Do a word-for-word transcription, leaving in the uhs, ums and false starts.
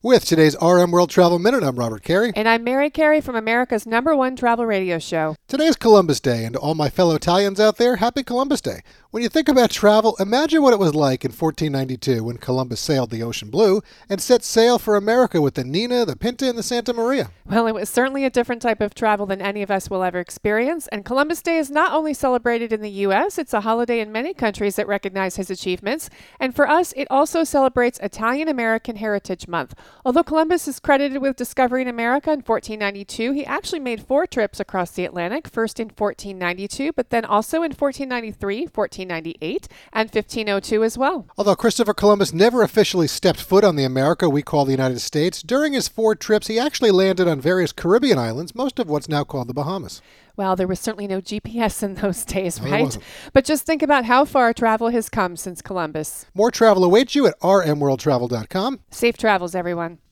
With today's R M World Travel Minute, I'm Robert Carey. And I'm Mary Carey from America's number one travel radio show. Today's Columbus Day, and to all my fellow Italians out there, happy Columbus Day. When you think about travel, imagine what it was like in fourteen ninety-two when Columbus sailed the ocean blue and set sail for America with the Nina, the Pinta, and the Santa Maria. Well, it was certainly a different type of travel than any of us will ever experience, and Columbus Day is not only celebrated in the U S, it's a holiday in many countries that recognize his achievements, and for us, it also celebrates Italian-American Heritage Month. Although Columbus is credited with discovering America in fourteen ninety-two, he actually made four trips across the Atlantic, first in fourteen ninety-two, but then also in fourteen ninety-three, fourteen ninety-eight, and fifteen oh two as well. Although Christopher Columbus never officially stepped foot on the America we call the United States, during his four trips he actually landed on various Caribbean islands, most of what's now called the Bahamas. Well, there was certainly no G P S in those days, No, there right? wasn't. But just think about how far travel has come since Columbus. More travel awaits you at r m world travel dot com. Safe travels, everyone.